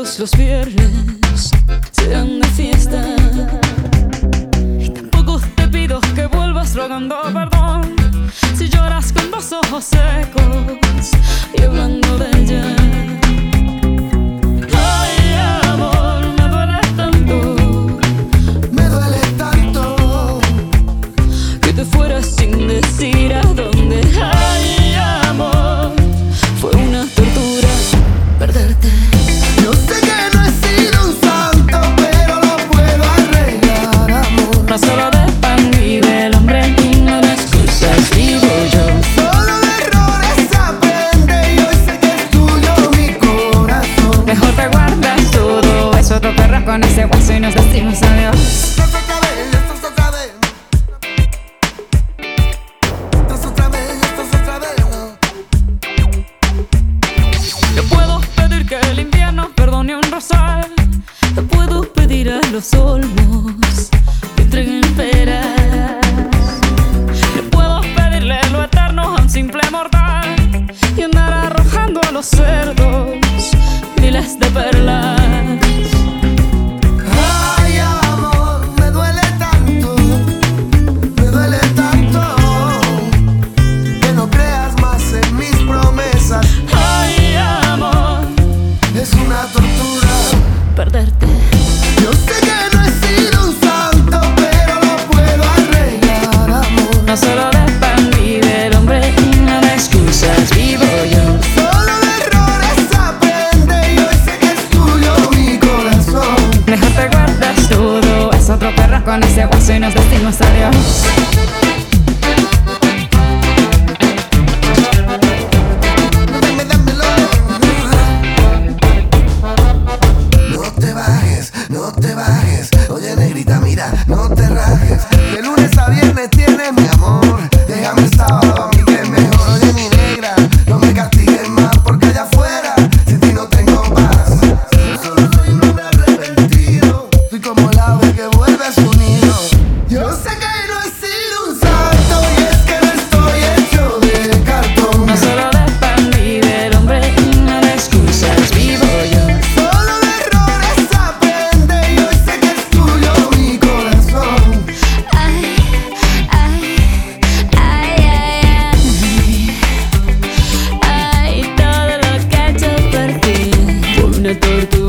todos los viernes sean de fiesta. Y tampoco te pido que vuelvas rogando perdón si lloras con los ojos secos y hablando de ella. Ay, amor, me duele tanto que te fueras sin decir a dónde. Ay, amor, fue una tortura perderte. Yo sé que no he sido un santo, pero lo puedo arreglar, amor. No solo de pan vive el hombre y no de excusas vivo yo. Solo de errores aprende y hoy sé que es tuyo mi corazón. Mejor te guardas todo eso, te perras con ese hueso y nos decimos adiós. Esto es otra vez, esto es otra vez. Esto es otra vez, esto es otra vez. Yo puedo pedir que el invierno perdone un rosal. Te puedo pedir a los olmos que entreguen peras. Yo puedo pedirle lo eterno a un simple mortal y andar arrojando a los cerdos miles de perlas. Ay, amor, me duele tanto que no creas más en mis promesas. Ay, amor, Es una tortura perderte. Yo sé que no he sido un santo, pero lo puedo arreglar, amor. No solo de pan vive el hombre y no de excusas vivo yo. Solo de errores aprende y hoy sé que es tuyo mi corazón. Mejor te guardas todo, es otro perro con ese hueso y nos decimos adiós. Dámelo. No te bajes. Oye, negrita, mira, no te rajes. De lunes a viernes tienes mi amor. Déjame el sábado a mí que es mejor. Oye, mi negra, no me castigues más porque allá afuera sin ti no tengo paz. Yo solo soy un hombre arrepentido. Soy como el ave que vuelve a su nido. Yo sé que no he sido un santo y es que no estoy hecho de cartón. No solo de pan vive el hombre y no de excusas vivo yo. Solo de errores aprende y hoy sé que es tuyo mi corazón. Ay, ay, ay, ay, ay, todo lo que he hecho por ti fue una tortura.